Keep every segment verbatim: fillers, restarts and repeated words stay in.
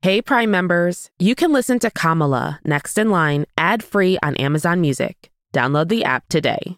Hey, Prime members, you can listen to Kamala Next in Line ad-free on Amazon Music. Download the app today.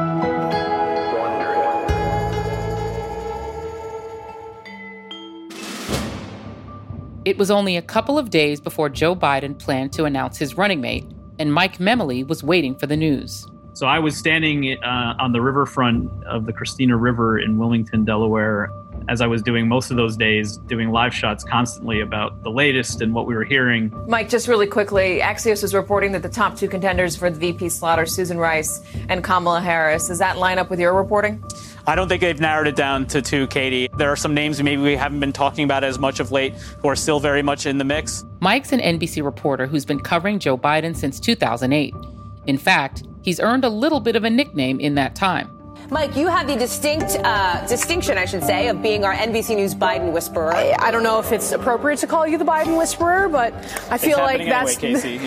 It was only a couple of days before Joe Biden planned to announce his running mate, and Mike Memoli was waiting for the news. So I was standing uh, on the riverfront of the Christina River in Wilmington, Delaware, as I was doing most of those days, doing live shots constantly about the latest and what we were hearing. Mike, just really quickly, Axios is reporting that the top two contenders for the V P slot are Susan Rice and Kamala Harris. Does that line up with your reporting? I don't think they've narrowed it down to two, Katie. There are some names maybe we haven't been talking about as much of late who are still very much in the mix. Mike's an N B C reporter who's been covering Joe Biden since two thousand eight. In fact, he's earned a little bit of a nickname in that time. Mike, you have the distinct uh, distinction, I should say, of being our N B C News Biden whisperer. I, I don't know if it's appropriate to call you the Biden whisperer, but I feel like that's... Anyway, Casey.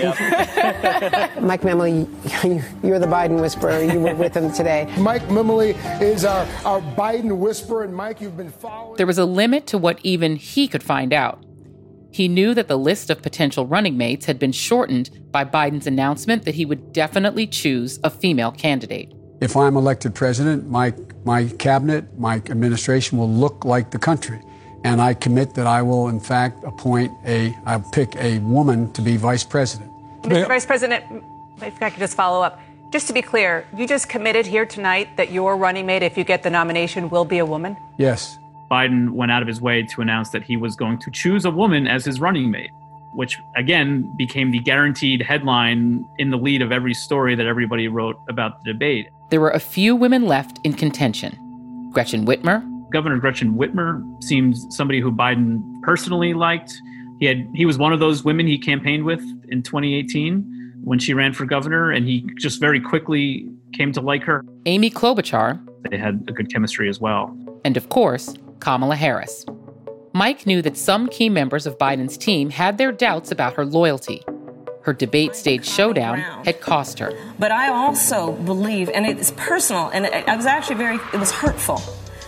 Yeah. Mike Memoli, you're the Biden whisperer. You were with him today. Mike Memoli is our, our Biden whisperer, and Mike, you've been following... There was a limit to what even he could find out. He knew that the list of potential running mates had been shortened by Biden's announcement that he would definitely choose a female candidate. If I'm elected president, my my cabinet, my administration will look like the country. And I commit that I will, in fact, appoint a, I'll pick a woman to be vice president. Mister Vice President, if I could just follow up. Just to be clear, you just committed here tonight that your running mate, if you get the nomination, will be a woman? Yes. Biden went out of his way to announce that he was going to choose a woman as his running mate, which, again, became the guaranteed headline in the lead of every story that everybody wrote about the debate. There were a few women left in contention. Gretchen Whitmer. Governor Gretchen Whitmer seemed somebody who Biden personally liked. He had he was one of those women he campaigned with in twenty eighteen when she ran for governor, and he just very quickly came to like her. Amy Klobuchar. They had a good chemistry as well. And of course, Kamala Harris. Mike knew that some key members of Biden's team had their doubts about her loyalty. Her debate stage showdown had cost her. But I also believe, and it's personal, and I was actually very, it was hurtful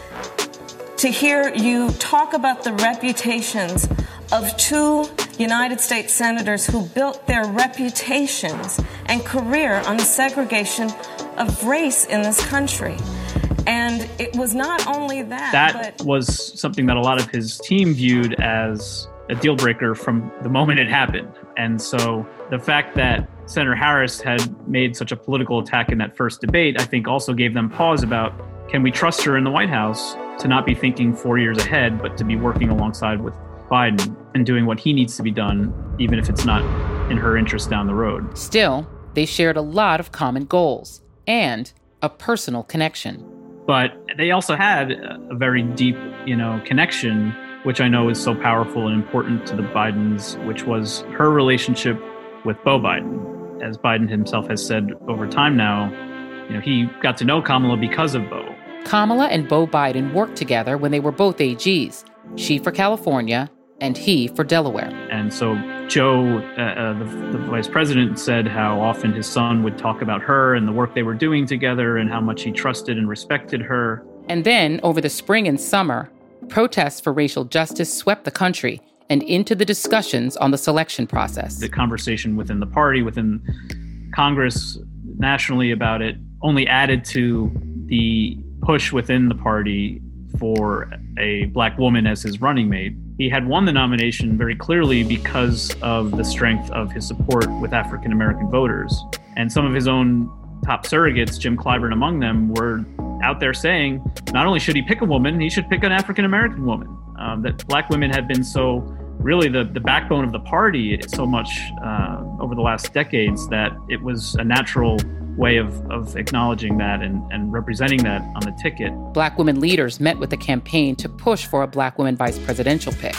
to hear you talk about the reputations of two United States senators who built their reputations and career on the segregation of race in this country. And it was not only that. That but was something that a lot of his team viewed as a deal breaker from the moment it happened. And so the fact that Senator Harris had made such a political attack in that first debate, I think also gave them pause about, can we trust her in the White House to not be thinking four years ahead, but to be working alongside with Biden and doing what he needs to be done, even if it's not in her interest down the road. Still, they shared a lot of common goals and a personal connection. But they also had a very deep, you know, connection, which I know is so powerful and important to the Bidens, which was her relationship with Beau Biden. As Biden himself has said over time now, you know, he got to know Kamala because of Beau. Kamala and Beau Biden worked together when they were both A Gs, she for California and he for Delaware. And so Joe, uh, uh, the, the vice president, said how often his son would talk about her and the work they were doing together and how much he trusted and respected her. And then, over the spring and summer, protests for racial justice swept the country and into the discussions on the selection process. The conversation within the party, within Congress, nationally about it, only added to the push within the party for a black woman as his running mate. He had won the nomination very clearly because of the strength of his support with African-American voters. And some of his own top surrogates, Jim Clyburn among them, were out there saying not only should he pick a woman, he should pick an African-American woman. Um, that black women had been so really the, the backbone of the party so much uh, over the last decades that it was a natural way of, of acknowledging that and, and representing that on the ticket. Black women leaders met with the campaign to push for a black woman vice presidential pick.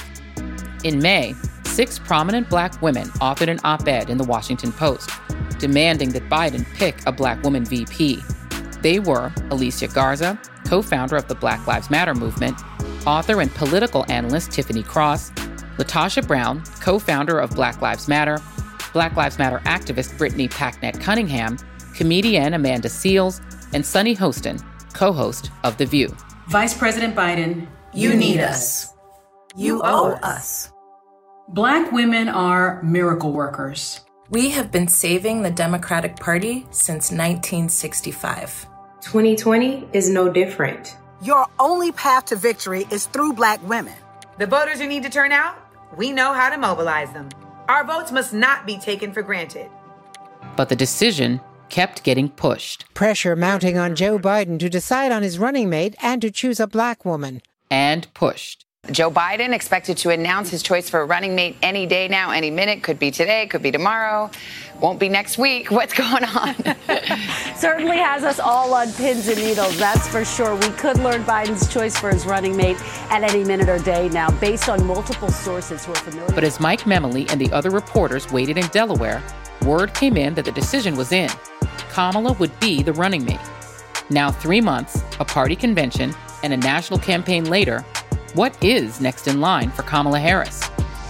In May, six prominent black women authored an op-ed in the Washington Post, demanding that Biden pick a black woman V P. They were Alicia Garza, co-founder of the Black Lives Matter movement, author and political analyst Tiffany Cross, Latasha Brown, co-founder of Black Lives Matter, Black Lives Matter activist Brittany Packnett Cunningham, comedian Amanda Seales, and Sunny Hostin, co-host of The View. Vice President Biden, you need us. You owe us. Black women are miracle workers. We have been saving the Democratic Party since nineteen sixty-five. twenty twenty is no different. Your only path to victory is through Black women. The voters who need to turn out, we know how to mobilize them. Our votes must not be taken for granted. But the decision kept getting pushed. Pressure mounting on Joe Biden to decide on his running mate and to choose a black woman. And pushed. Joe Biden expected to announce his choice for a running mate any day now, any minute. Could be today, could be tomorrow. Won't be next week. What's going on? Certainly has us all on pins and needles, that's for sure. We could learn Biden's choice for his running mate at any minute or day now, based on multiple sources who are familiar. But as Mike Memoli and the other reporters waited in Delaware, word came in that the decision was in. Kamala would be the running mate. Now three months, a party convention, and a national campaign later, what is next in line for Kamala Harris?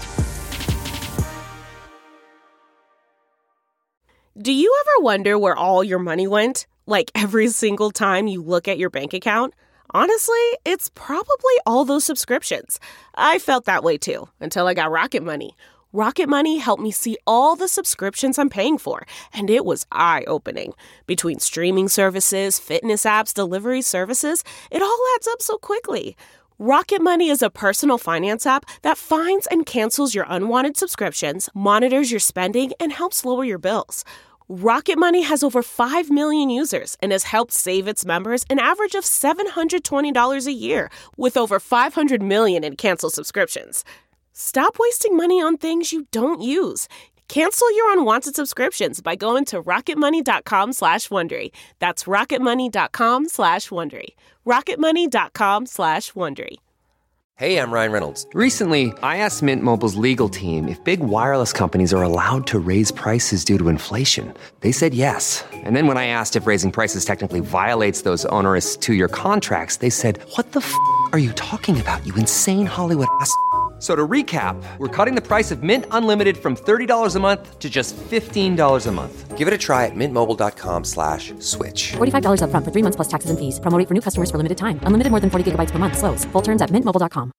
Do you ever wonder where all your money went? Like every single time you look at your bank account? Honestly, it's probably all those subscriptions. I felt that way too, until I got Rocket Money. Rocket Money helped me see all the subscriptions I'm paying for, and it was eye-opening. Between streaming services, fitness apps, delivery services, it all adds up so quickly. Rocket Money is a personal finance app that finds and cancels your unwanted subscriptions, monitors your spending, and helps lower your bills. Rocket Money has over five million users and has helped save its members an average of seven hundred twenty dollars a year, with over five hundred million in canceled subscriptions. Stop wasting money on things you don't use. Cancel your unwanted subscriptions by going to rocketmoney.com slash Wondery. That's rocketmoney.com slash Wondery. rocketmoney.com slash Wondery. Hey, I'm Ryan Reynolds. Recently, I asked Mint Mobile's legal team if big wireless companies are allowed to raise prices due to inflation. They said yes. And then when I asked if raising prices technically violates those onerous two-year contracts, they said, what the f*** are you talking about, you insane Hollywood ass f- So to recap, we're cutting the price of Mint Unlimited from thirty dollars a month to just fifteen dollars a month. Give it a try at mintmobile.com slash switch. forty-five dollars up front for three months plus taxes and fees. Promo rate for new customers for limited time. Unlimited more than forty gigabytes per month. Slows full terms at mint mobile dot com.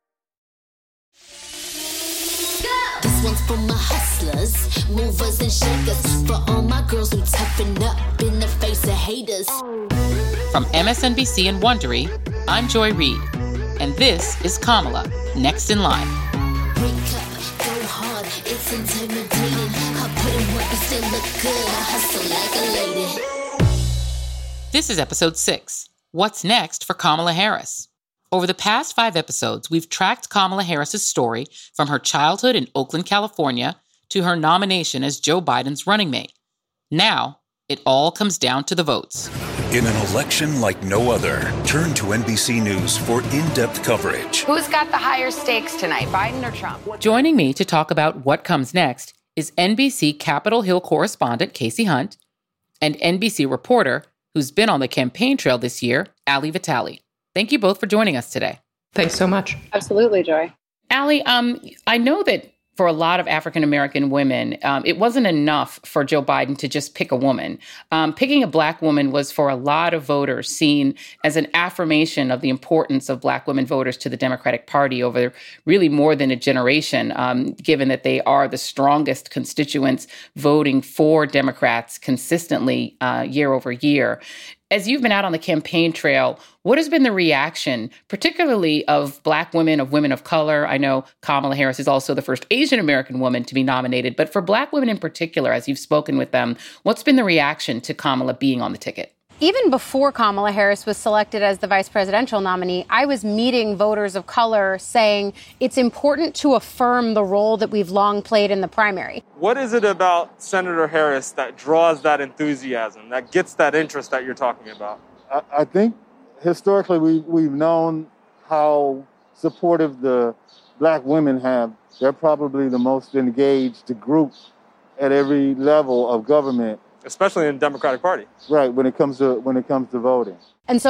This one's for my hustlers, movers and shakers. For all my girls who toughen up in the face of haters. From M S N B C and Wondery, I'm Joy Reid. And this is Kamala, Next in Line. Wake up, go hard, it's intimidating. I put in work and still look good. I hustle like a lady. This is episode six. What's next for Kamala Harris? Over the past five episodes, we've tracked Kamala Harris's story from her childhood in Oakland, California, to her nomination as Joe Biden's running mate. Now, it all comes down to the votes. In an election like no other, turn to N B C News for in-depth coverage. Who's got the higher stakes tonight, Biden or Trump? Joining me to talk about what comes next is N B C Capitol Hill correspondent Casey Hunt and N B C reporter who's been on the campaign trail this year, Ali Vitale. Thank you both for joining us today. Thanks so much. Absolutely, Joy. Ali, um, I know that for a lot of African-American women, um, it wasn't enough for Joe Biden to just pick a woman. Um, picking a black woman was for a lot of voters seen as an affirmation of the importance of black women voters to the Democratic Party over really more than a generation, um, given that they are the strongest constituents voting for Democrats consistently uh, year over year. As you've been out on the campaign trail, what has been the reaction, particularly of black women, of women of color? I know Kamala Harris is also the first Asian American woman to be nominated, but for black women in particular, as you've spoken with them, what's been the reaction to Kamala being on the ticket? Even before Kamala Harris was selected as the vice presidential nominee, I was meeting voters of color saying it's important to affirm the role that we've long played in the primary. What is it about Senator Harris that draws that enthusiasm, that gets that interest that you're talking about? I, I think historically we, we've known how supportive the black women have. They're probably the most engaged group at every level of government. Especially in the Democratic Party. Right, when it comes to when it comes to voting. And so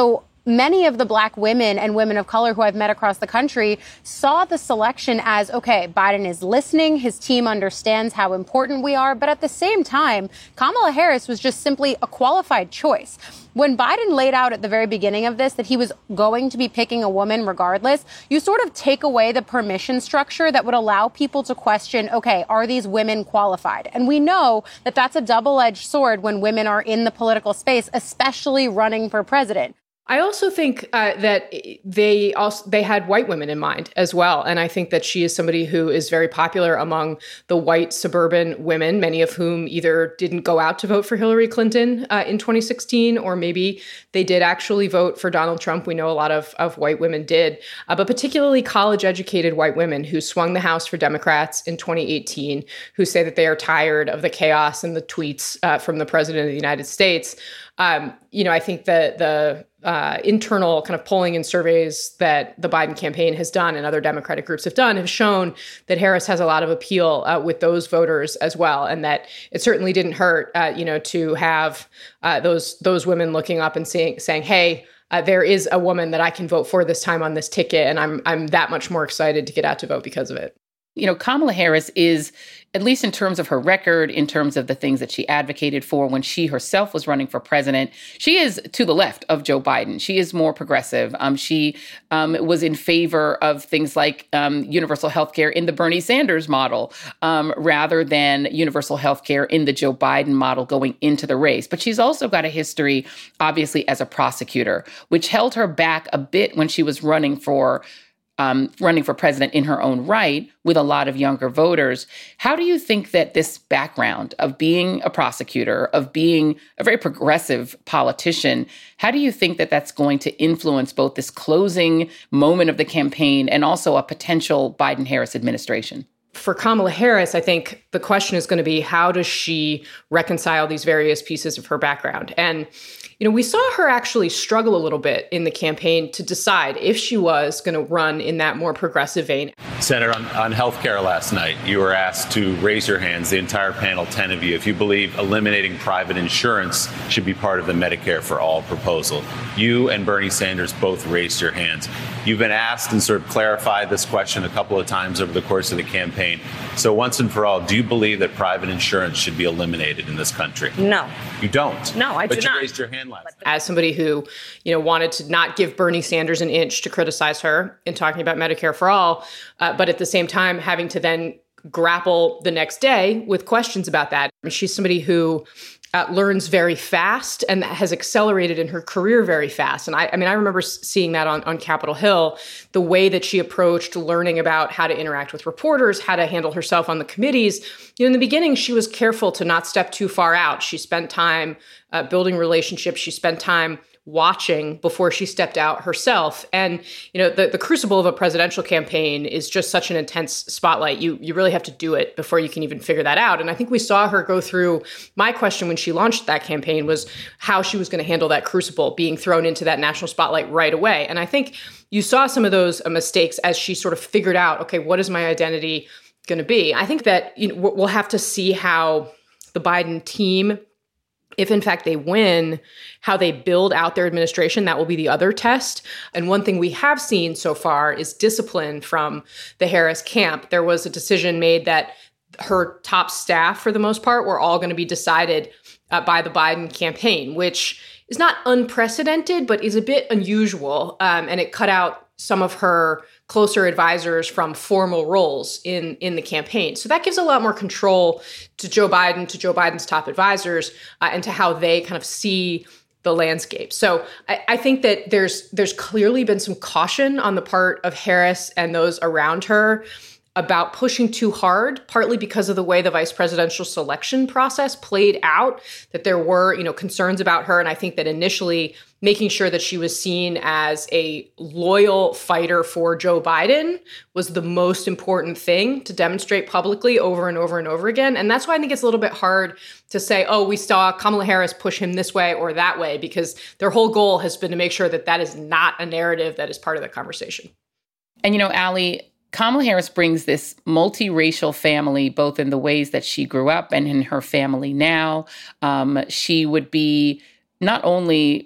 many of the black women and women of color who I've met across the country saw the selection as, okay, Biden is listening, his team understands how important we are, but at the same time, Kamala Harris was just simply a qualified choice. When Biden laid out at the very beginning of this that he was going to be picking a woman regardless, you sort of take away the permission structure that would allow people to question, okay, are these women qualified? And we know that that's a double-edged sword when women are in the political space, especially running for president. I also think uh, that they also they had white women in mind as well. And I think that she is somebody who is very popular among the white suburban women, many of whom either didn't go out to vote for Hillary Clinton uh, in twenty sixteen, or maybe they did actually vote for Donald Trump. We know a lot of, of white women did, uh, but particularly college-educated white women who swung the House for Democrats in twenty eighteen, who say that they are tired of the chaos and the tweets uh, from the president of the United States. Um, you know, I think that the uh, internal kind of polling and surveys that the Biden campaign has done and other Democratic groups have done have shown that Harris has a lot of appeal uh, with those voters as well, and that it certainly didn't hurt, uh, you know, to have uh, those those women looking up and saying, saying, "Hey, uh, there is a woman that I can vote for this time on this ticket, and I'm I'm that much more excited to get out to vote because of it." You know, Kamala Harris is, at least in terms of her record, in terms of the things that she advocated for when she herself was running for president, she is to the left of Joe Biden. She is more progressive. Um, she um, was in favor of things like um, universal health care in the Bernie Sanders model, um, rather than universal health care in the Joe Biden model going into the race. But she's also got a history, obviously, as a prosecutor, which held her back a bit when she was running for Um, running for president in her own right with a lot of younger voters. How do you think that this background of being a prosecutor, of being a very progressive politician, how do you think that that's going to influence both this closing moment of the campaign and also a potential Biden-Harris administration? For Kamala Harris, I think the question is going to be, how does she reconcile these various pieces of her background? And, you know, we saw her actually struggle a little bit in the campaign to decide if she was going to run in that more progressive vein. Senator, on, on health care last night, you were asked to raise your hands, the entire panel, ten of you, if you believe eliminating private insurance should be part of the Medicare for All proposal. You and Bernie Sanders both raised your hands. You've been asked and sort of clarified this question a couple of times over the course of the campaign. So once and for all, do you believe that private insurance should be eliminated in this country? No. You don't? No, I but do you not. raised your hand last night. As somebody who, you know, wanted to not give Bernie Sanders an inch to criticize her in talking about Medicare for All, uh, but at the same time having to then grapple the next day with questions about that. She's somebody who Uh, learns very fast and has accelerated in her career very fast. And I, I mean, I remember seeing that on, on Capitol Hill, the way that she approached learning about how to interact with reporters, how to handle herself on the committees. You know, in the beginning, she was careful to not step too far out. She spent time uh, building relationships. She spent time watching before she stepped out herself. And, you know, the, the crucible of a presidential campaign is just such an intense spotlight. You you really have to do it before you can even figure that out. And I think we saw her go through, my question when she launched that campaign was how she was going to handle that crucible, being thrown into that national spotlight right away. And I think you saw some of those uh, mistakes as she sort of figured out, okay, what is my identity going to be? I think that, you know, we'll have to see how the Biden team, if in fact they win, how they build out their administration. That will be the other test. And one thing we have seen so far is discipline from the Harris camp. There was a decision made that her top staff, for the most part, were all going to be decided uh, by the Biden campaign, which is not unprecedented, but is a bit unusual. Um, and it cut out some of her closer advisors from formal roles in, in the campaign. So that gives a lot more control to Joe Biden, to Joe Biden's top advisors, uh, and to how they kind of see the landscape. So I, I think that there's there's clearly been some caution on the part of Harris and those around her about pushing too hard, partly because of the way the vice presidential selection process played out, that there were, you know, concerns about her. And I think that initially making sure that she was seen as a loyal fighter for Joe Biden was the most important thing to demonstrate publicly over and over and over again. And that's why I think it's a little bit hard to say, oh, we saw Kamala Harris push him this way or that way, because their whole goal has been to make sure that that is not a narrative that is part of the conversation. And, you know, Allie, Kamala Harris brings this multiracial family, both in the ways that she grew up and in her family now. Um, she would be not only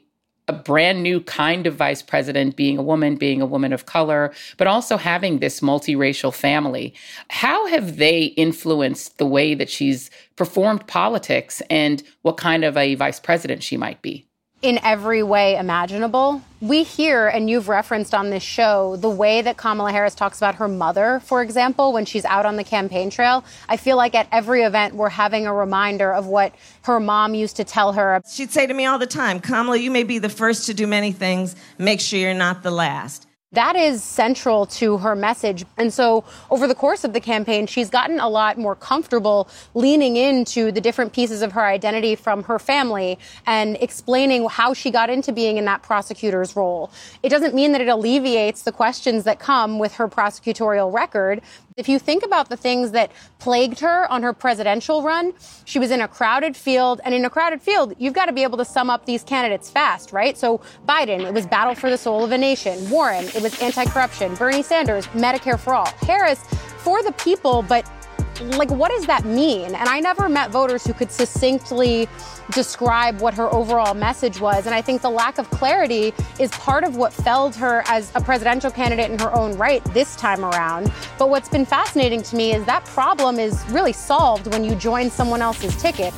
a brand new kind of vice president, being a woman, being a woman of color, but also having this multiracial family. How have they influenced the way that she's performed politics and what kind of a vice president she might be? In every way imaginable. We hear, and you've referenced on this show, the way that Kamala Harris talks about her mother, for example, when she's out on the campaign trail. I feel like at every event, we're having a reminder of what her mom used to tell her. She'd say to me all the time, Kamala, you may be the first to do many things. Make sure you're not the last. That is central to her message. And so over the course of the campaign, she's gotten a lot more comfortable leaning into the different pieces of her identity from her family and explaining how she got into being in that prosecutor's role. It doesn't mean that it alleviates the questions that come with her prosecutorial record. If you think about the things that plagued her on her presidential run, she was in a crowded field. And in a crowded field, you've got to be able to sum up these candidates fast, right? So Biden, it was battle for the soul of a nation. Warren, it was anti-corruption. Bernie Sanders, Medicare for all. Harris, for the people, but like, what does that mean? And I never met voters who could succinctly describe what her overall message was. And I think the lack of clarity is part of what felled her as a presidential candidate in her own right this time around. But what's been fascinating to me is that problem is really solved when you join someone else's ticket.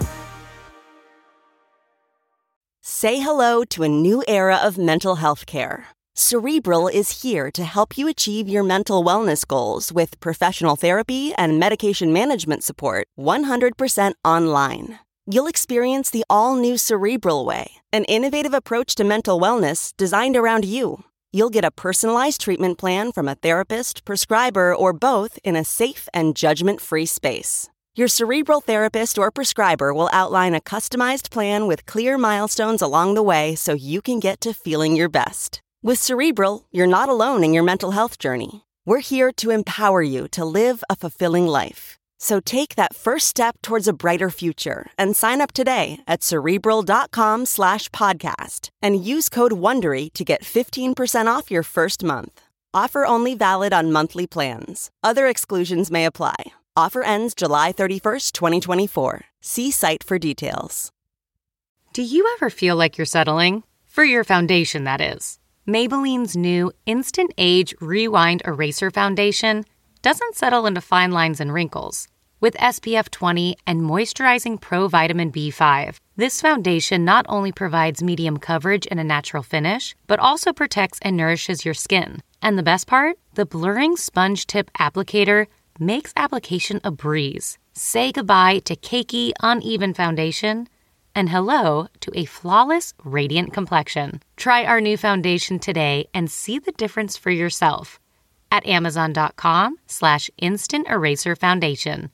Say hello to a new era of mental health care. Cerebral is here to help you achieve your mental wellness goals with professional therapy and medication management support one hundred percent online. You'll experience the all-new Cerebral Way, an innovative approach to mental wellness designed around you. You'll get a personalized treatment plan from a therapist, prescriber, or both in a safe and judgment-free space. Your Cerebral therapist or prescriber will outline a customized plan with clear milestones along the way so you can get to feeling your best. With Cerebral, you're not alone in your mental health journey. We're here to empower you to live a fulfilling life. So take that first step towards a brighter future and sign up today at Cerebral.com slash podcast and use code WONDERY to get fifteen percent off your first month. Offer only valid on monthly plans. Other exclusions may apply. Offer ends July thirty-first, twenty twenty-four. See site for details. Do you ever feel like you're settling? For your foundation, that is. Maybelline's new Instant Age Rewind Eraser Foundation doesn't settle into fine lines and wrinkles. With S P F twenty and moisturizing Pro Vitamin B five, this foundation not only provides medium coverage and a natural finish, but also protects and nourishes your skin. And the best part? The blurring sponge tip applicator makes application a breeze. Say goodbye to cakey, uneven foundation and hello to a flawless, radiant complexion. Try our new foundation today and see the difference for yourself at amazon.com slash instant eraser foundation.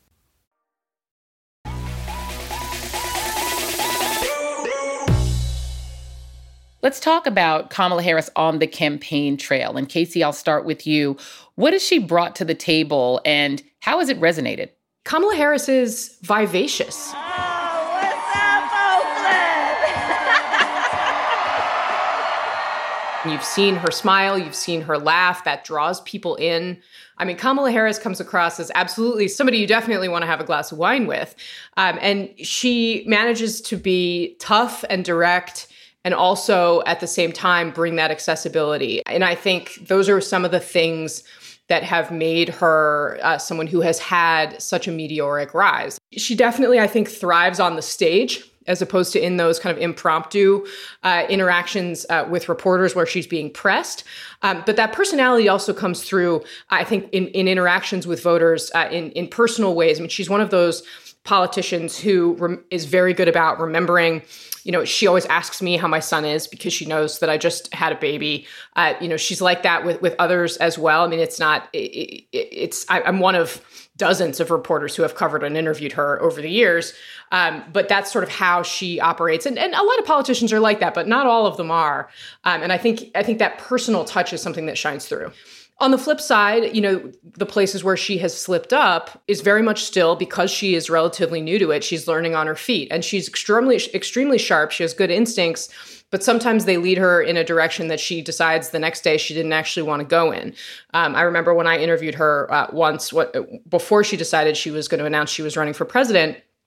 Let's talk about Kamala Harris on the campaign trail. And Casey, I'll start with you. What has she brought to the table and how has it resonated? Kamala Harris is vivacious. You've seen her smile, you've seen her laugh, that draws people in. I mean, Kamala Harris comes across as absolutely somebody you definitely want to have a glass of wine with. Um, and she manages to be tough and direct and also at the same time bring that accessibility. And I think those are some of the things that have made her uh, someone who has had such a meteoric rise. She definitely, I think, thrives on the stage, as opposed to in those kind of impromptu uh, interactions uh, with reporters where she's being pressed. Um, but that personality also comes through, I think, in, in interactions with voters uh, in, in personal ways. I mean, she's one of those politicians who rem- is very good about remembering. You know, she always asks me how my son is because she knows that I just had a baby. Uh, you know, she's like that with, with others as well. I mean, it's not, it, it, it's, I, I'm one of dozens of reporters who have covered and interviewed her over the years. Um, but that's sort of how she operates. And, and a lot of politicians are like that, but not all of them are. Um, and I think, I think that personal touch is something that shines through. On the flip side, you know, the places where she has slipped up is very much still because she is relatively new to it. She's learning on her feet and she's extremely, extremely sharp. She has good instincts, but sometimes they lead her in a direction that she decides the next day she didn't actually want to go in. Um, I remember when I interviewed her uh, once, what, before she decided she was going to announce she was running for president,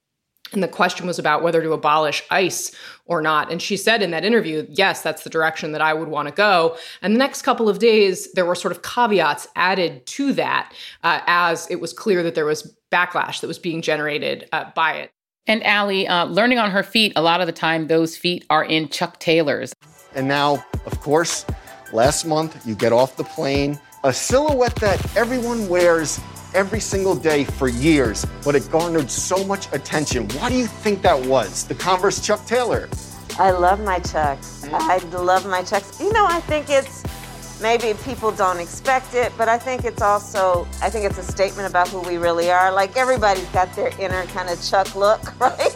And the question was about whether to abolish ICE or not. And she said in that interview, yes, that's the direction that I would want to go. And the next couple of days, there were sort of caveats added to that uh, as it was clear that there was backlash that was being generated uh, by it. And Allie, uh, learning on her feet, a lot of the time, those feet are in Chuck Taylors. And now, of course, last month, you get off the plane, a silhouette that everyone wears every single day for years, but it garnered so much attention. Why do you think that was? The Converse Chuck Taylor. I love my Chucks. I love my Chucks. You know, I think it's, maybe people don't expect it, but I think it's also, I think it's a statement about who we really are. Like, everybody's got their inner kind of Chuck look, right?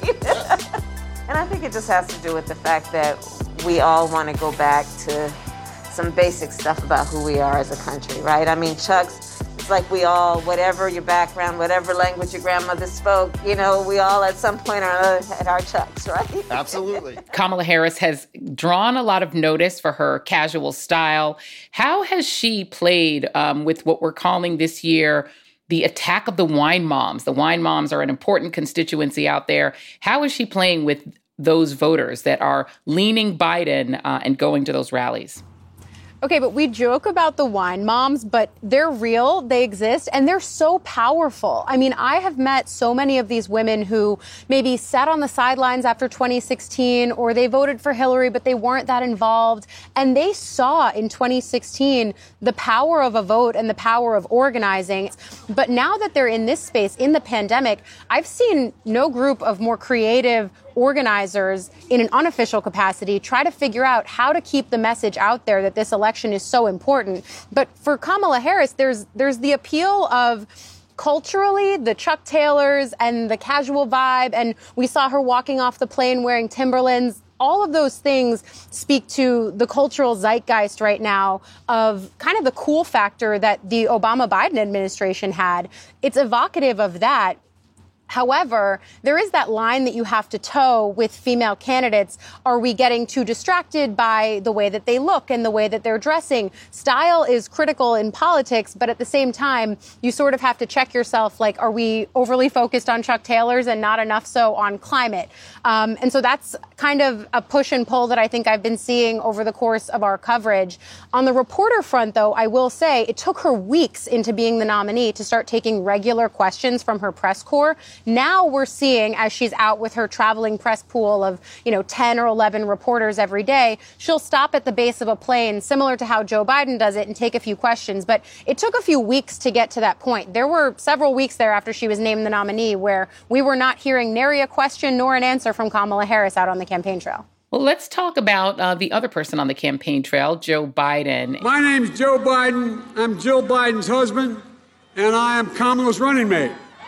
And I think it just has to do with the fact that we all want to go back to some basic stuff about who we are as a country, right? I mean, Chucks, it's like we all, whatever your background, whatever language your grandmother spoke, you know, we all at some point or another had our Chucks, right? Absolutely. Kamala Harris has drawn a lot of notice for her casual style. How has she played um, with what we're calling this year the attack of the wine moms? The wine moms are an important constituency out there. How is she playing with those voters that are leaning Biden uh, and going to those rallies? Okay, but we joke about the wine moms, but they're real, they exist, and they're so powerful. I mean, I have met so many of these women who maybe sat on the sidelines after twenty sixteen, or they voted for Hillary, but they weren't that involved. And they saw in twenty sixteen the power of a vote and the power of organizing. But now that they're in this space, in the pandemic, I've seen no group of more creative organizers in an unofficial capacity try to figure out how to keep the message out there that this election is so important. But for Kamala Harris, there's there's the appeal of culturally the Chuck Taylors and the casual vibe. And we saw her walking off the plane wearing Timberlands. All of those things speak to the cultural zeitgeist right now of kind of the cool factor that the Obama-Biden administration had. It's evocative of that. However, there is that line that you have to toe with female candidates. Are we getting too distracted by the way that they look and the way that they're dressing? Style is critical in politics, but at the same time, you sort of have to check yourself, like, are we overly focused on Chuck Taylors and not enough so on climate? Um, and so that's kind of a push and pull that I think I've been seeing over the course of our coverage. On the reporter front, though, I will say it took her weeks into being the nominee to start taking regular questions from her press corps. Now we're seeing, as she's out with her traveling press pool of, you know, ten or eleven reporters every day, she'll stop at the base of a plane, similar to how Joe Biden does it, and take a few questions. But it took a few weeks to get to that point. There were several weeks there after she was named the nominee where we were not hearing nary a question nor an answer from Kamala Harris out on the campaign trail. Well, let's talk about uh, the other person on the campaign trail, Joe Biden. My name's Joe Biden. I'm Jill Biden's husband, and I am Kamala's running mate.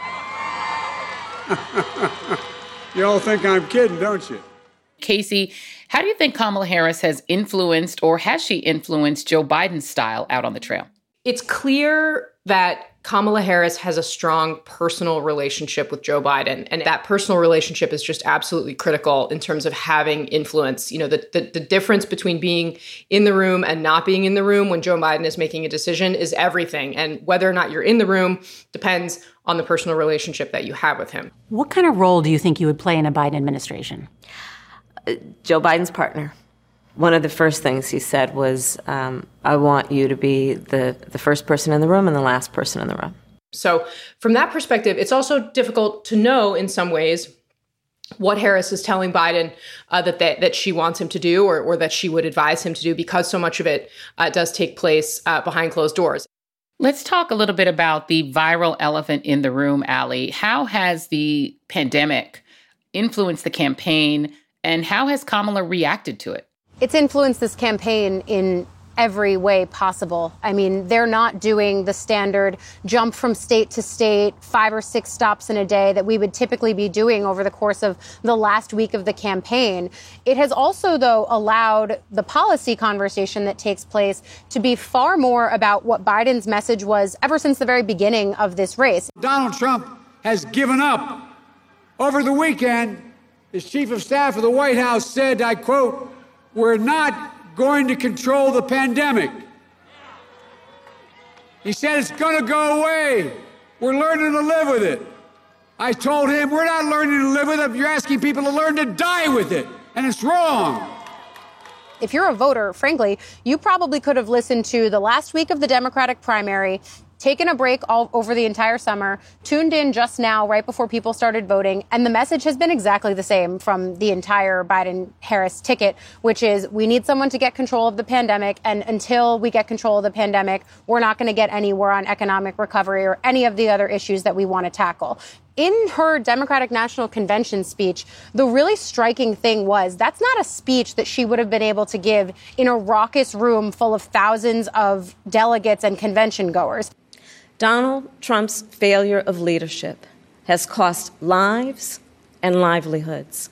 You all think I'm kidding, don't you? Casey, how do you think Kamala Harris has influenced, or has she influenced, Joe Biden's style out on the trail? It's clear that Kamala Harris has a strong personal relationship with Joe Biden. And that personal relationship is just absolutely critical in terms of having influence. You know, the, the, the difference between being in the room and not being in the room when Joe Biden is making a decision is everything. And whether or not you're in the room depends on the personal relationship that you have with him. What kind of role do you think you would play in a Biden administration? Uh, Joe Biden's partner. One of the first things he said was, um, I want you to be the, the first person in the room and the last person in the room. So from that perspective, it's also difficult to know in some ways what Harris is telling Biden uh, that, that that she wants him to do, or, or that she would advise him to do, because so much of it uh, does take place uh, behind closed doors. Let's talk a little bit about the viral elephant in the room, Allie. How has the pandemic influenced the campaign, and how has Kamala reacted to it? It's influenced this campaign in every way possible. I mean, they're not doing the standard jump from state to state, five or six stops in a day that we would typically be doing over the course of the last week of the campaign. It has also, though, allowed the policy conversation that takes place to be far more about what Biden's message was ever since the very beginning of this race. Donald Trump has given up. Over the weekend, his chief of staff of the White House said, I quote, "We're not going to control the pandemic." He said it's going to go away. We're learning to live with it. I told him, we're not learning to live with it. You're asking people to learn to die with it. And it's wrong. If you're a voter, frankly, you probably could have listened to the last week of the Democratic primary, taken a break all over the entire summer, tuned in just now right before people started voting, and the message has been exactly the same from the entire Biden-Harris ticket, which is we need someone to get control of the pandemic, and until we get control of the pandemic, we're not going to get anywhere on economic recovery or any of the other issues that we want to tackle. In her Democratic National Convention speech, the really striking thing was that's not a speech that she would have been able to give in a raucous room full of thousands of delegates and convention goers. Donald Trump's failure of leadership has cost lives and livelihoods.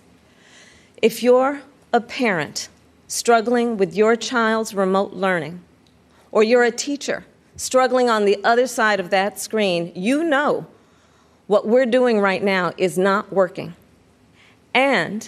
If you're a parent struggling with your child's remote learning, or you're a teacher struggling on the other side of that screen, you know what we're doing right now is not working. And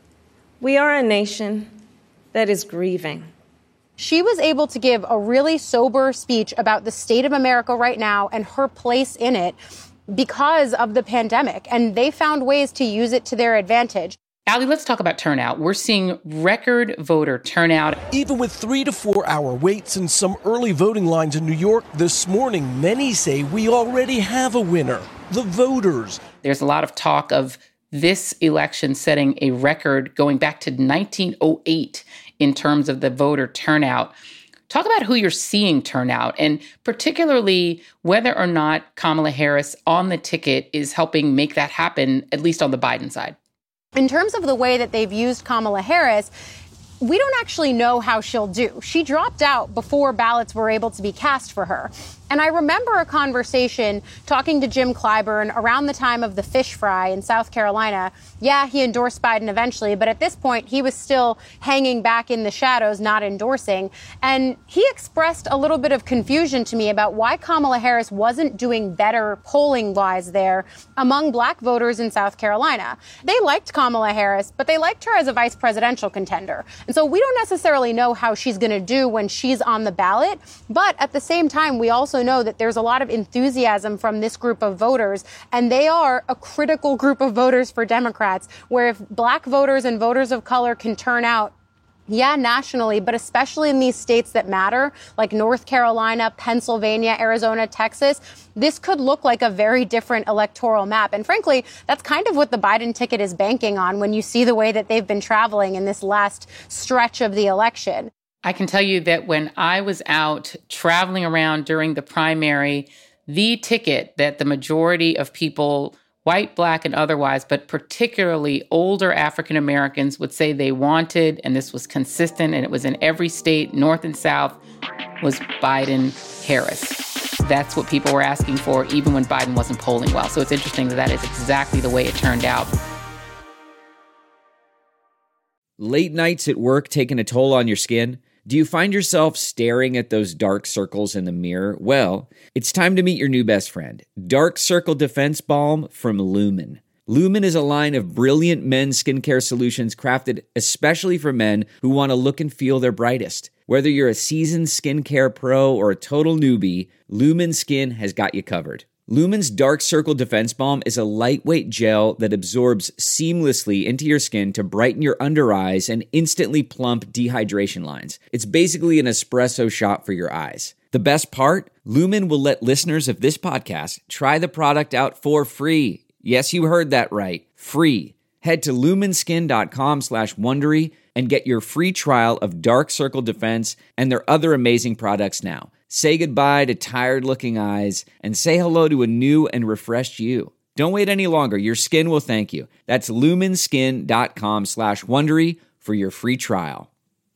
we are a nation that is grieving. She was able to give a really sober speech about the state of America right now and her place in it because of the pandemic. And they found ways to use it to their advantage. Allie, let's talk about turnout. We're seeing record voter turnout. Even with three to four hour waits and some early voting lines in New York this morning, many say we already have a winner, the voters. There's a lot of talk of this election setting a record going back to nineteen oh eight in terms of the voter turnout. Talk about who you're seeing turn out, and particularly whether or not Kamala Harris on the ticket is helping make that happen, at least on the Biden side. In terms of the way that they've used Kamala Harris, we don't actually know how she'll do. She dropped out before ballots were able to be cast for her. And I remember a conversation talking to Jim Clyburn around the time of the fish fry in South Carolina. Yeah, he endorsed Biden eventually, but at this point, he was still hanging back in the shadows, not endorsing. And he expressed a little bit of confusion to me about why Kamala Harris wasn't doing better polling-wise there among black voters in South Carolina. They liked Kamala Harris, but they liked her as a vice presidential contender. And so we don't necessarily know how she's going to do when she's on the ballot. But at the same time, we also know that there's a lot of enthusiasm from this group of voters, and they are a critical group of voters for Democrats, where if black voters and voters of color can turn out, yeah, nationally, but especially in these states that matter, like North Carolina, Pennsylvania, Arizona, Texas, this could look like a very different electoral map. And frankly, that's kind of what the Biden ticket is banking on when you see the way that they've been traveling in this last stretch of the election. I can tell you that when I was out traveling around during the primary, the ticket that the majority of people, white, black, and otherwise, but particularly older African Americans, would say they wanted, and this was consistent, and it was in every state, North and South, was Biden-Harris. That's what people were asking for, even when Biden wasn't polling well. So it's interesting that that is exactly the way it turned out. Late nights at work taking a toll on your skin? Do you find yourself staring at those dark circles in the mirror? Well, it's time to meet your new best friend, Dark Circle Defense Balm from Lumen. Lumen is a line of brilliant men's skincare solutions crafted especially for men who want to look and feel their brightest. Whether you're a seasoned skincare pro or a total newbie, Lumen Skin has got you covered. Lumen's Dark Circle Defense Balm is a lightweight gel that absorbs seamlessly into your skin to brighten your under eyes and instantly plump dehydration lines. It's basically an espresso shot for your eyes. The best part? Lumen will let listeners of this podcast try the product out for free. Yes, you heard that right. Free. Head to lumenskin.com slash Wondery and get your free trial of Dark Circle Defense and their other amazing products now. Say goodbye to tired-looking eyes and say hello to a new and refreshed you. Don't wait any longer. Your skin will thank you. That's lumenskin.com slash Wondery for your free trial.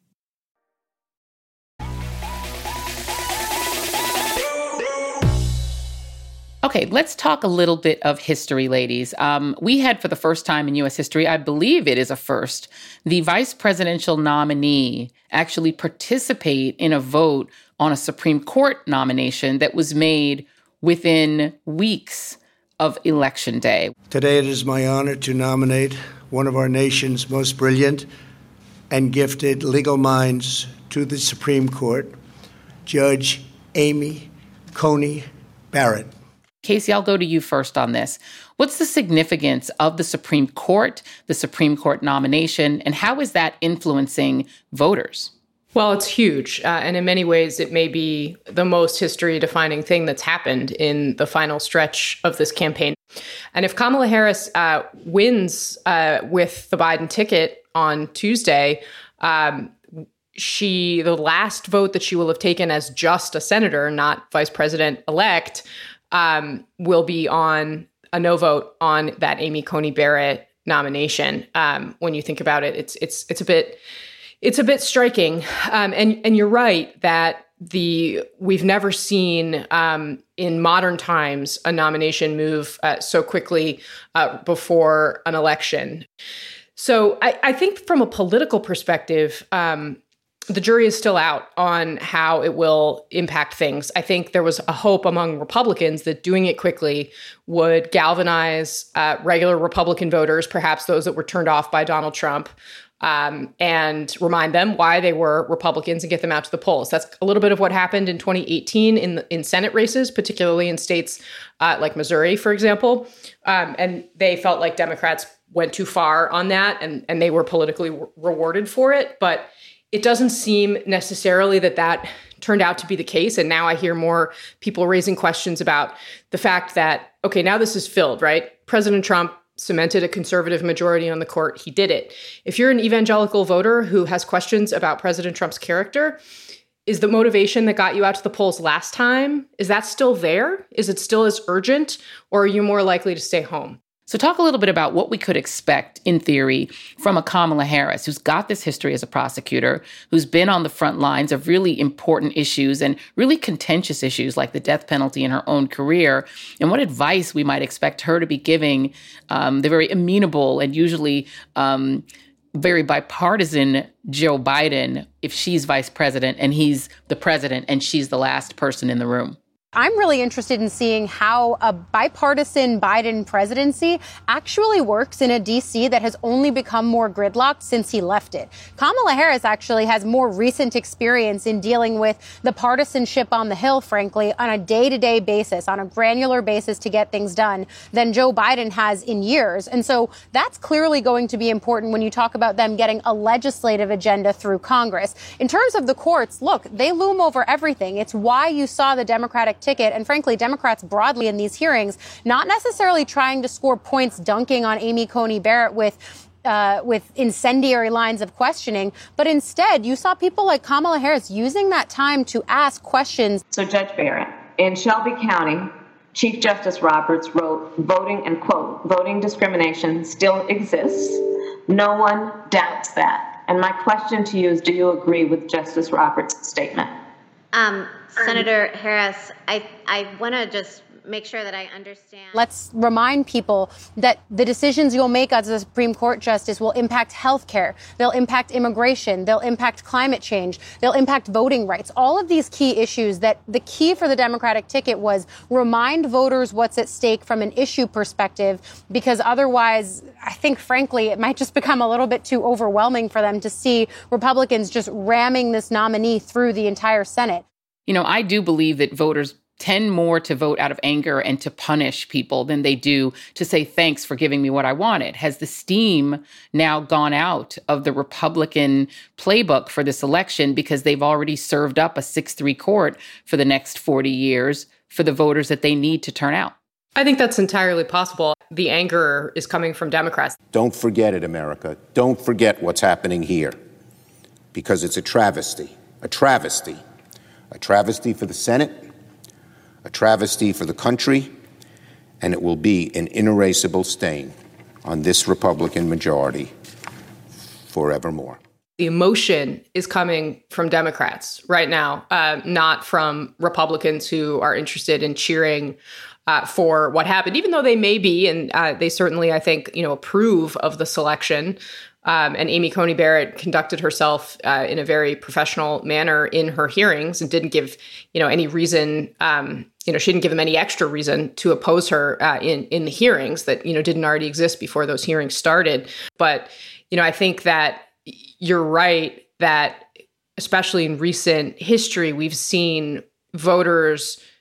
Okay, let's talk a little bit of history, ladies. Um, we had, for the first time in U S history, I believe it is a first, the vice presidential nominee actually participate in a vote on a Supreme Court nomination that was made within weeks of Election Day. Today, it is my honor to nominate one of our nation's most brilliant and gifted legal minds to the Supreme Court, Judge Amy Coney Barrett. Casey, I'll go to you first on this. What's the significance of the Supreme Court, the Supreme Court nomination, and how is that influencing voters? Well, it's huge. Uh, and in many ways, it may be the most history-defining thing that's happened in the final stretch of this campaign. And if Kamala Harris uh, wins uh, with the Biden ticket on Tuesday, um, she the last vote that she will have taken as just a senator, not vice president-elect, um, will be on a no vote on that Amy Coney Barrett nomination. Um, when you think about it, it's it's it's a bit it's a bit striking. Um, and and you're right that the we've never seen um, in modern times a nomination move uh, so quickly uh, before an election. So I, I think from a political perspective, um, the jury is still out on how it will impact things. I think there was a hope among Republicans that doing it quickly would galvanize uh, regular Republican voters, perhaps those that were turned off by Donald Trump, um, and remind them why they were Republicans and get them out to the polls. That's a little bit of what happened in twenty eighteen in in Senate races, particularly in states uh, like Missouri, for example. Um, and they felt like Democrats went too far on that, and, and they were politically re- rewarded for it. But it doesn't seem necessarily that that turned out to be the case. And now I hear more people raising questions about the fact that, okay, now this is filled, right? President Trump cemented a conservative majority on the court. He did it. If you're an evangelical voter who has questions about President Trump's character, is the motivation that got you out to the polls last time, is that still there? Is it still as urgent, or are you more likely to stay home? So talk a little bit about what we could expect, in theory, from a Kamala Harris who's got this history as a prosecutor, who's been on the front lines of really important issues and really contentious issues like the death penalty in her own career, and what advice we might expect her to be giving um, the very amenable and usually um, very bipartisan Joe Biden if she's vice president and he's the president and she's the last person in the room. I'm really interested in seeing how a bipartisan Biden presidency actually works in a D C that has only become more gridlocked since he left it. Kamala Harris actually has more recent experience in dealing with the partisanship on the Hill, frankly, on a day-to-day basis, on a granular basis to get things done than Joe Biden has in years. And so that's clearly going to be important when you talk about them getting a legislative agenda through Congress. In terms of the courts, look, they loom over everything. It's why you saw the Democratic ticket, and frankly, Democrats broadly in these hearings, not necessarily trying to score points dunking on Amy Coney Barrett with Uh, with incendiary lines of questioning, but instead you saw people like Kamala Harris using that time to ask questions. So Judge Barrett, in Shelby County, Chief Justice Roberts wrote, voting, and quote, voting discrimination still exists. No one doubts that. And my question to you is, do you agree with Justice Roberts' statement? Um, Senator Harris, I, I want to just make sure that I understand. Let's remind people that the decisions you'll make as a Supreme Court justice will impact health care. They'll impact immigration. They'll impact climate change. They'll impact voting rights. All of these key issues that the key for the Democratic ticket was remind voters what's at stake from an issue perspective, because otherwise, I think, frankly, it might just become a little bit too overwhelming for them to see Republicans just ramming this nominee through the entire Senate. You know, I do believe that voters tend more to vote out of anger and to punish people than they do to say, thanks for giving me what I wanted. Has the steam now gone out of the Republican playbook for this election because they've already served up a six three court for the next forty years for the voters that they need to turn out? I think that's entirely possible. The anger is coming from Democrats. Don't forget it, America. Don't forget what's happening here, because it's a travesty, a travesty, a travesty for the Senate, a travesty for the country, and it will be an inerasable stain on this Republican majority forevermore. The emotion is coming from Democrats right now, uh, not from Republicans who are interested in cheering uh, for what happened, even though they may be, and uh, they certainly, I think, you know, approve of the selection. Um, and Amy Coney Barrett conducted herself uh, in a very professional manner in her hearings and didn't give, you know, any reason, um, you know, she didn't give them any extra reason to oppose her uh, in, in the hearings that, you know, didn't already exist before those hearings started. But, you know, I think that you're right that especially in recent history, we've seen voters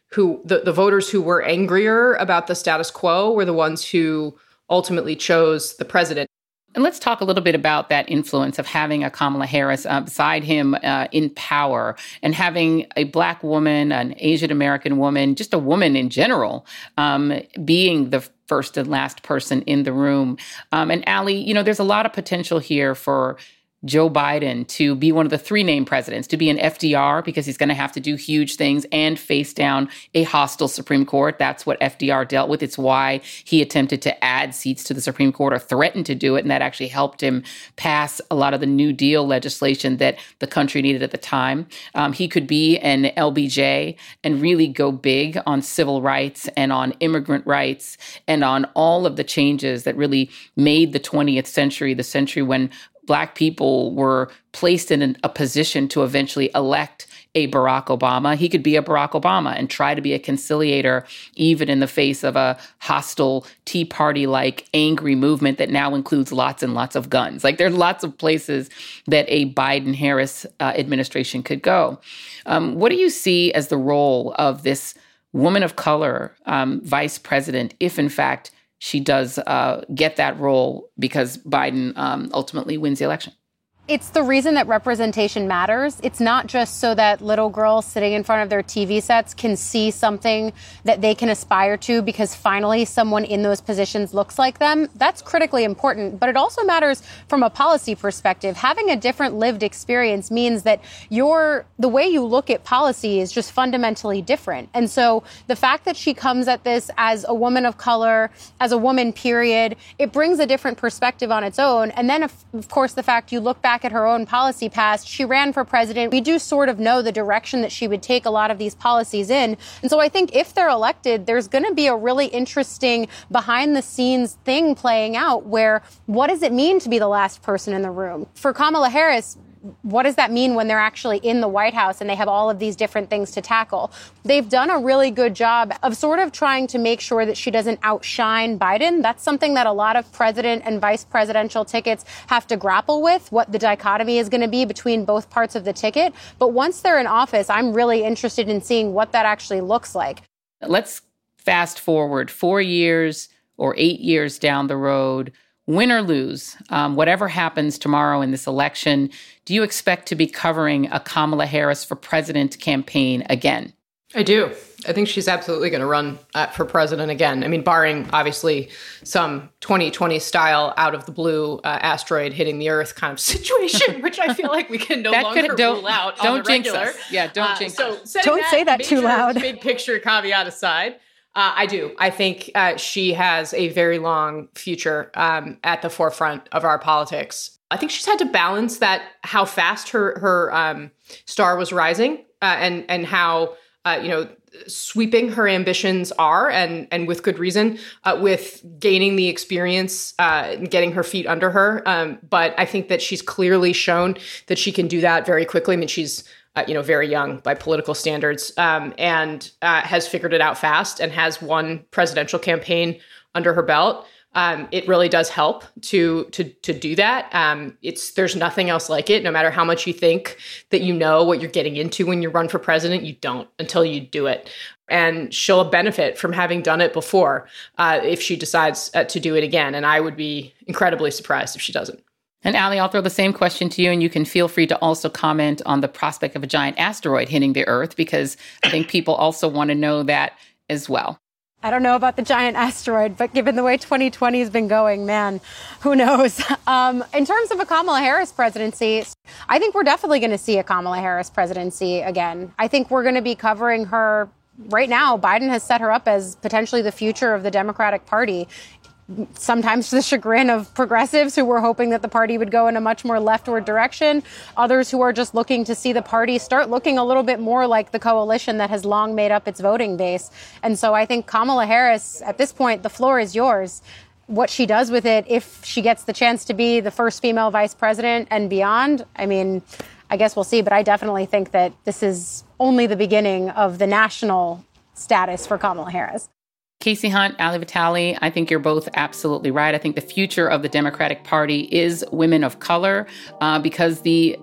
who the, the voters who were angrier about the status quo were the ones who ultimately chose the president. And let's talk a little bit about that influence of having a Kamala Harris uh, beside him uh, in power, and having a Black woman, an Asian American woman, just a woman in general, um, being the first and last person in the room. Um, and Allie, you know, there's a lot of potential here for Joe Biden to be one of the three named presidents, to be an F D R, because he's going to have to do huge things and face down a hostile Supreme Court. That's what F D R dealt with. It's why he attempted to add seats to the Supreme Court, or threatened to do it. And that actually helped him pass a lot of the New Deal legislation that the country needed at the time. Um, he could be an L B J and really go big on civil rights and on immigrant rights and on all of the changes that really made the twentieth century the century when Black people were placed in a position to eventually elect a Barack Obama. He could be a Barack Obama and try to be a conciliator, even in the face of a hostile Tea Party-like angry movement that now includes lots and lots of guns. Like, there's lots of places that a Biden-Harris uh, administration could go. Um, what do you see as the role of this woman of color um, vice president, if in fact she does uh, get that role because Biden um, ultimately wins the election? It's the reason that representation matters. It's not just so that little girls sitting in front of their T V sets can see something that they can aspire to because finally someone in those positions looks like them. That's critically important, but it also matters from a policy perspective. Having a different lived experience means that your the way you look at policy is just fundamentally different. And so the fact that she comes at this as a woman of color, as a woman, period, it brings a different perspective on its own. And then, of, of course, the fact you look back at her own policy past, she ran for president. We do sort of know the direction that she would take a lot of these policies in. And so I think if they're elected, there's going to be a really interesting behind the scenes thing playing out where what does it mean to be the last person in the room? For Kamala Harris, what does that mean when they're actually in the White House and they have all of these different things to tackle? They've done a really good job of sort of trying to make sure that she doesn't outshine Biden. That's something that a lot of president and vice presidential tickets have to grapple with, what the dichotomy is going to be between both parts of the ticket. But once they're in office, I'm really interested in seeing what that actually looks like. Let's fast forward four years or eight years down the road. Win or lose, um, whatever happens tomorrow in this election, do you expect to be covering a Kamala Harris for president campaign again? I do. I think she's absolutely going to run uh, for president again. I mean, barring obviously some twenty twenty style out of the blue uh, asteroid hitting the Earth kind of situation, which I feel like we can no that longer could, don't, rule out don't on the jinx regular. Us. Yeah, don't uh, jinx so us. Don't that say that major, too loud. Big picture caveat aside. Uh, I do. I think uh, she has a very long future um, at the forefront of our politics. I think she's had to balance that, how fast her her um, star was rising, uh, and and how uh, you know sweeping her ambitions are, and and with good reason, uh, with gaining the experience, uh, and getting her feet under her. Um, but I think that she's clearly shown that she can do that very quickly. I mean, she's Uh, you know, very young by political standards, um, and uh, has figured it out fast and has one presidential campaign under her belt. Um, it really does help to to to do that. Um, it's there's nothing else like it. No matter how much you think that you know what you're getting into when you run for president, you don't until you do it. And she'll benefit from having done it before uh, if she decides uh, to do it again. And I would be incredibly surprised if she doesn't. And Allie, I'll throw the same question to you, and you can feel free to also comment on the prospect of a giant asteroid hitting the Earth, because I think people also want to know that as well. I don't know about the giant asteroid, but given the way twenty twenty has been going, man, who knows? Um, in terms of a Kamala Harris presidency, I think we're definitely going to see a Kamala Harris presidency again. I think we're going to be covering her right now. Biden has set her up as potentially the future of the Democratic Party. Sometimes to the chagrin of progressives who were hoping that the party would go in a much more leftward direction. Others who are just looking to see the party start looking a little bit more like the coalition that has long made up its voting base. And so I think Kamala Harris, at this point, the floor is yours. What she does with it, if she gets the chance to be the first female vice president and beyond, I mean, I guess we'll see. But I definitely think that this is only the beginning of the national status for Kamala Harris. Kasie Hunt, Allie Vitale, I think you're both absolutely right. I think the future of the Democratic Party is women of color uh, because the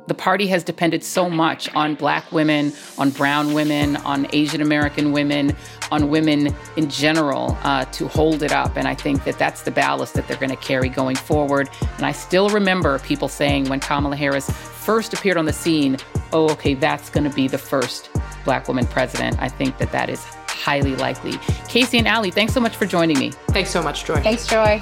The party has depended so much on Black women, on brown women, on Asian American women, on women in general uh, to hold it up. And I think that that's the ballast that they're going to carry going forward. And I still remember people saying when Kamala Harris first appeared on the scene, oh, okay, that's going to be the first Black woman president. I think that that is highly likely. Casey and Allie, thanks so much for joining me. Thanks so much, Joy. Thanks, Joy.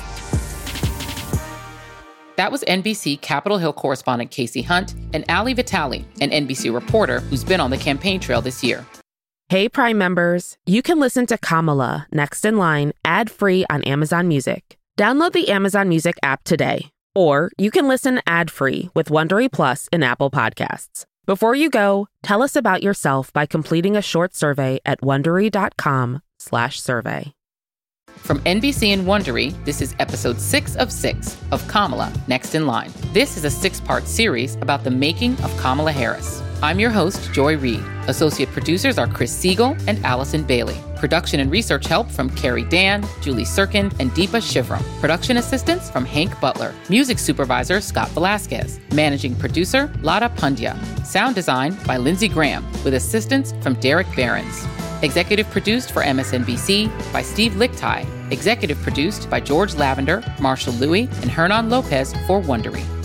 That was N B C Capitol Hill correspondent Casey Hunt and Allie Vitale, an N B C reporter who's been on the campaign trail this year. Hey, Prime members, you can listen to Kamala Next in Line ad-free on Amazon Music. Download the Amazon Music app today. Or you can listen ad-free with Wondery Plus in Apple Podcasts. Before you go, tell us about yourself by completing a short survey at Wondery.com slash survey. From N B C and Wondery, this is episode six of six of Kamala Next in Line. This is a six-part series about the making of Kamala Harris. I'm your host, Joy Reid. Associate producers are Chris Siegel and Allison Bailey. Production and research help from Carrie Dan, Julie Sirkin, and Deepa Shivram. Production assistance from Hank Butler. Music supervisor, Scott Velasquez. Managing producer, Lada Pandya. Sound design by Lindsey Graham, with assistance from Derek Behrens. Executive produced for M S N B C by Steve Lickteig. Executive produced by George Lavender, Marshall Louis, and Hernan Lopez for Wondery.